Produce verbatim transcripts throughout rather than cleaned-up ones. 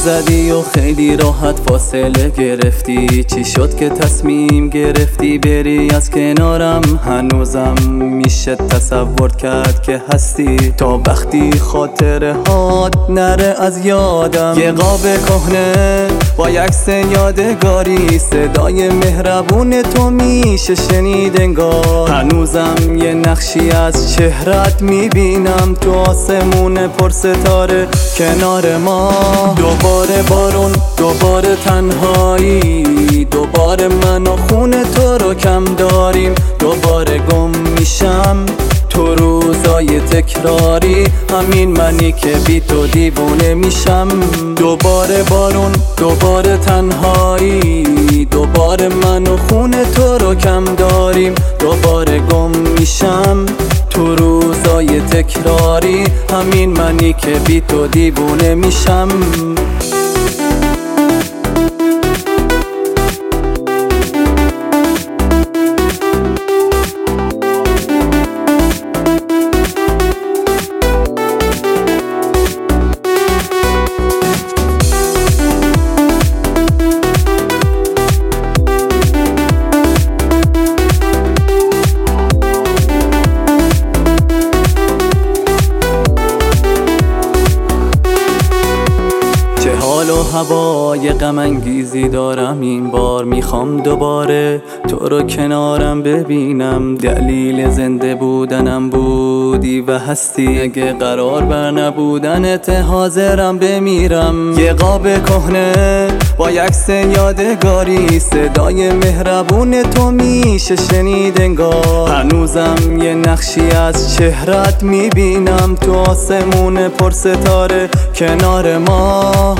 زدی و خیلی راحت فاصله گرفتی. چی شد که تصمیم گرفتی بری از کنارم؟ هنوزم میشه تصور کرد که هستی تا وقتی خاطره هات نره از یادم. یه قاب کهنه با عکس یادگاری، صدای مهربون تو میشه شنید انگار. هنوزم یه نقشی از چهرت میبینم تو آسمون پر ستاره کنار ما. دوباره بارون، دوباره تنهایی، دوباره من و خون تو رو کم داریم. دوباره گم میشم تو روزای تکراری، همین منی که بی تو دیوونه میشم. دوباره بارون، دوباره تنهایی، دوباره من و خون تو رو کم داریم. دوباره گم میشم تو روزای تکراری، همین منی که بی تو دیوونه میشم. حال و هوای غم انگیزی دارم این بار، میخوام دوباره تو رو کنارم ببینم. دلیل زنده بودنم بودی و هستی، اگه قرار بر نبودنت حاضرم بمیرم. یه قاب کهنه با عکس یادگاری، صدای مهربون تو میشه شنید انگار. هنوزم یه نقشی از چهرت میبینم تو آسمون پر ستاره کنار ما.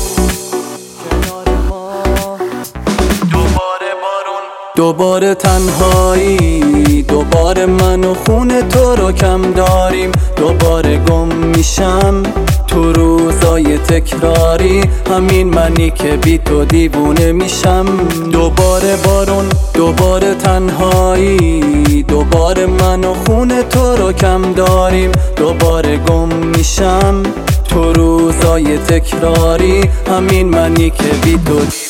دوباره تنهایی، دوباره من و خون تو رو کم داریم. دوباره گم میشم تو روزای تکراری، همین منی که بی تو دیوونه میشم. دوباره بارون، دوباره تنهایی، دوباره من و خون تو رو کم داریم. دوباره گم میشم تو روزای تکراری، همین منی که بی تو